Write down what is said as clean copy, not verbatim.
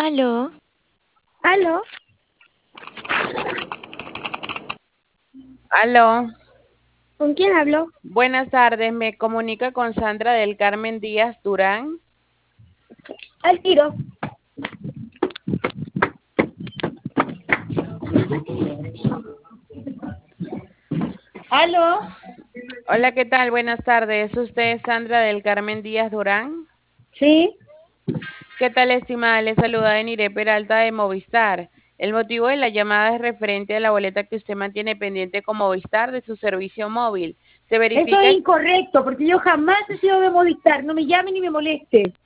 Aló, ¿Aló? Aló, ¿Con quién hablo? buenas tardes, me comunica con Sandra del Carmen Díaz Durán. Al tiro. ¿Aló? Hola, ¿qué tal? Buenas tardes, ¿es usted Sandra del Carmen Díaz Durán? Sí. ¿Qué tal, estimada? Le saluda Eniré Peralta de Movistar. El motivo de la llamada es referente a la boleta que usted mantiene pendiente con Movistar de su servicio móvil. Se Eso verifica, es incorrecto, porque yo jamás he sido de Movistar. No me llame ni me moleste.